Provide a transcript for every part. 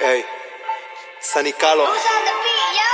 Hey, Sunny Carlo. Who's on the beat, yo?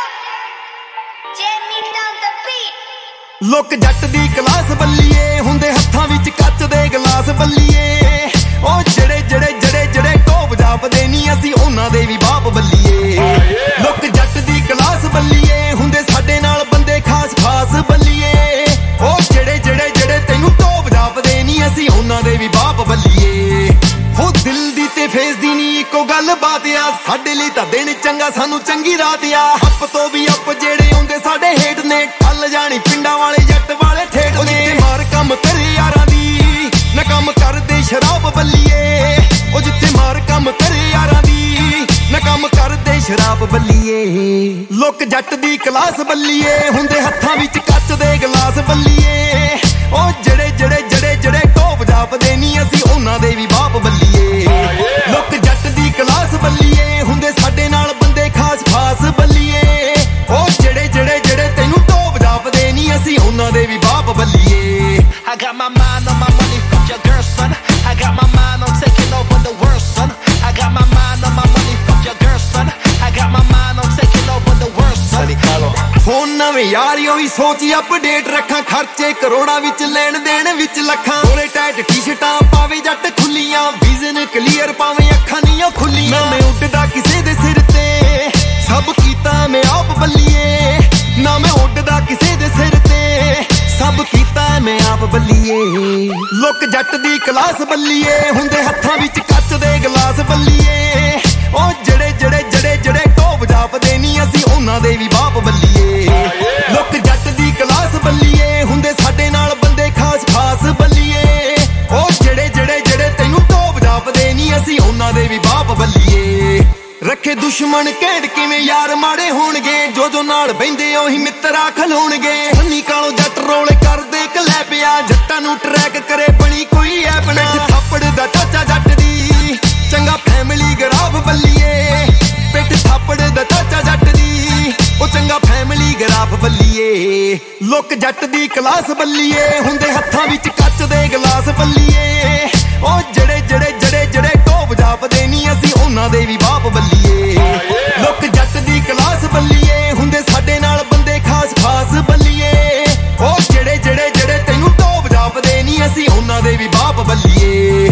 Jamie on the beat. ਲੋਕ ਜੱਟ ਦੀ class ਬੱਲੀਏ ਹੁੰਦੇ ਹੱਥਾਂ ਵਿੱਚ ਕੱਚ ਦੇ ਗਲਾਸ ਬੱਲੀਏ ਉਹ ਜਿਹੜੇ ਜਿਹੜੇ ਜਿਹੜੇ ਜਿਹੜੇ ਟੋਪ ਜਾਪਦੇ ਨਹੀਂ ਅਸੀਂ ਉਹਨਾਂ ਦੇ ਵੀ ਬਾਪ ਬੱਲੀਏ ਲੋਕ ਜੱਟ ਦੀ ਕਲਾਸ ਬੱਲੀਏ ਹੁੰਦੇ ਸਾਡੇ ਨਾਲ ਬੰਦੇ ਖਾਸ ਖਾਸ ਬੱਲੀਏ ਉਹ ਜਿਹੜੇ ਜਿਹੜੇ ਜਿਹੜੇ ਤੈਨੂੰ ਟੋਪ ਜਾਪਦੇ ਨਹੀਂ ਅਸੀਂ ਉਹਨਾਂ ਦੇ ਵੀ ਬਾਪ ਬੱਲੀਏ ਹੋ ਦਿਲ ਦੀ ਤੇ ਫੇਸ ਦੀ ਨਹੀਂ ਇੱਕੋ ਗੱਲ ਬਾਤ ਆ ਸਾਡੇ ਲਈ ਤਾਂ ਦਿਨ ਚੰਗਾ ਸਾਨੂੰ ਚੰਗੀ ਰਾਤ ਆ ਅੱਪ ਤੋਂ ਵੀ ਅੱਪ ਜਿਹੜੇ ਆਉਂਦੇ ਸਾਡੇ ਹੇਠ ਨੇ ਟੱਲ ਜਾਣੀ ਪਿੰਡਾਂ ਵਾਲੇ ਜੱਟ ਵਾਲੇ ਠੇਠ ਨੇ ਜਿੱਥੇ ਮਾਰ ਕੰਮ ਕਰੇ ਯਾਰਾਂ ਦੀ ਨਾ ਕੰਮ ਕਰਦੇ ਸ਼ਰਾਬ ਬੱਲੀਏ ਉਹ ਜਿੱਥੇ ਮਾਰ ਕੰਮ ਕਰੇ ਯਾਰਾਂ ਦੀ ਨਾ ਕੰਮ ਕਰਦੇ ਸ਼ਰਾਬ ਬੱਲੀਏ ਲੋਕ ਜੱਟ ਦੀ ਕਲਾਸ ਬੱਲੀਏ ਹੁੰਦੇ ਹੱਥਾਂ ਵਿੱਚ ਕੱਚ ਦੇ ਗਲਾਸ ਬੱਲੀਏ ਉਹ ਜਿਹੜੇ ਜਿਹੜੇ ਜਿਹੜੇ ਜਿਹੜੇ ਟੋਪ ਜਾਪਦੇ ਨਹੀਂ ਅਸੀਂ ਉਹਨਾਂ ਦੇ ਵੀ ਬਾਪ ਬੱਲੀਏ ਲੋਕ ਜੱਟ ਦੀ ਕਲਾਸ ਬੱਲੀਏ ਹੁੰਦੇ ਸਾਡੇ ਨਾਲ ਬੰਦੇ ਖਾਸ ਖਾਸ ਬੱਲੀਏ ਉਹ ਜਿਹੜੇ ਜਿਹੜੇ ਜਿਹੜੇ ਤੈਨੂੰ ਟੋਪ ਜਾਪਦੇ ਨਹੀਂ ਅਸੀਂ ਉਹਨਾਂ ਦੇ ਵੀ ਬਾਪ ਬੱਲੀਏ I got my mind on my money, fuck your girl, son. I got my mind on taking over the world, son. I got my mind on my money, fuck your girl, son. I got my mind on taking over the world, son. Sunny Carlo. Phone ਨਵੇਂ ਯਾਰੀ ਉਹੀ ਸੋਚੀ update ਰੱਖਾਂ ਖਰਚੇ ਕਰੋੜਾਂ ਵਿੱਚ ਲੈਣ ਦੇਣ ਵਿੱਚ ਲੱਖਾਂ ਕੋਲੇ ਟਾਈਟ ਟੀ-ਸ਼ਰਟਾਂ ਪਾਵੇ ਜੱਟ ਖੁੱਲੀਆਂ ਵਿਜ਼ਨ ਕਲੀਅਰ ਪਾਵੇਂ ਅੱਖਾਂ ਨੀਆਂ ਖੁੱਲੀਆਂ ਨਾ ਮੈਂ ਉੱਡਦਾ ਕਿਸੇ ਦੇ ਸਿਰ ਤੇ ਸਭ ਕੀਤਾ ਮੈਂ ਆਪ ਬੱਲੀਏ ਨਾ ਮੈਂ ਉੱਡਦਾ ਕਿਸੇ ਦੇ ਸਿਰ ਤੇ ਸਭ ਕੀਤਾ ਮੈਂ ਆਪ ਬੱਲੀਏ ਲੋਕ ਜੱਟ ਦੀ ਕਲਾਸ ਬੱਲੀਏ ਹੁੰਦੇ ਹੱਥਾਂ ਵਿੱਚ ਕੱਚ ਦੇ ਗਲਾਸ ਬੱਲੀਏ ਉਹ ਜਿਹੜੇ ਜਿਹੜੇ ਜਿਹੜੇ ਜਿਹੜੇ ਟੋਪ ਜਾਪਦੇ ਨਹੀਂ ਅਸੀਂ ਉਹਨਾਂ ਦੇ ਵੀ ਬਾਪ ਬੱਲੀਏ ਲੋਕ ਜੱਟ ਦੀ ਕਲਾਸ ਬੱਲੀਏ ਹੁੰਦੇ ਸਾਡੇ ਨਾਲ ਬੰਦੇ ਖਾਸ ਖਾਸ ਬੱਲੀਏ ਉਹ ਜਿਹੜੇ ਜਿਹੜੇ ਜਿਹੜੇ ਤੈਨੂੰ ਟੋਪ ਜਾਪਦੇ ਨਹੀਂ ਅਸੀਂ ਉਹਨਾਂ ਦੇ ਵੀ ਬਾਪ ਬੱਲੀਏ ਰੱਖੇ ਦੁਸ਼ਮਣ ਕਹਿਣ ਕਿਵੇਂ ਯਾਰ ਮਾੜੇ ਹੋਣਗੇ ਜੋ ਨਾਲ ਬਹਿੰਦੇ ਉਹੀ ਮਿੱਤਰਾ ਖਲੋਣਗੇ ਸੰਨੀ ਕਾਲੋ ਜੱਟ ਰੋਲੇ ਕਰਦੇ ਕਲੇ ਪਿਆ ਜੱਟਾਂ ਨੂੰ ਟਰੈਕ ਕਰੇ ਬਣੀ ਕੋਈ ਐਪ ਨਾ ਥੱਪੜ ਦਾ ਚਾਚਾ ਜੱਟ ਦੀ ਚੰਗਾ ਫੈਮਿਲੀ ਗਰਾਫ ਬੱਲੀਏ ਪਿੱਠ ਥੱਪੜ ਦਾ ਚਾਚਾ ਜੱਟ ਦੀ ਉਹ ਚੰਗਾ ਫੈਮਿਲੀ ਗਰਾਫ ਬੱਲੀਏ ਲੋਕ ਜੱਟ ਦੀ ਕਲਾਸ ਬੱਲੀਏ ਹੁੰਦੇ ਹੱਥਾਂ ਵਿੱਚ ਕੱਚ ਦੇ ਗਲਾਸ ਬੱਲੀਏ ਉਹ ਜਿਹੜੇ ਜਿਹੜੇ ਜਿਹੜੇ ਜਿਹੜੇ ਟੋਪ ਜਾਪਦੇ ਨਹੀਂ ਅਸੀਂ ਉਹਨਾਂ ਦੇ ਵੀ ਬਾਪ ਬੱਲੀਏ ਲੋਕ ਜੱਟ ਦੀ ਕਲਾਸ ਬੱਲੀਏ ਹੁੰਦੇ ਸਾਡੇ ਨਾਲ ਬੰਦੇ ਖਾਸ ਖਾਸ ਬੱਲੀਏ ਉਹ ਜਿਹੜੇ ਜਿਹੜੇ ਜਿਹੜੇ ਤੈਨੂੰ ਟੋਪ ਜਾਪਦੇ ਨਹੀਂ ਅਸੀਂ ਉਹਨਾਂ ਦੇ ਵੀ ਬਾਪ ਬੱਲੀਏ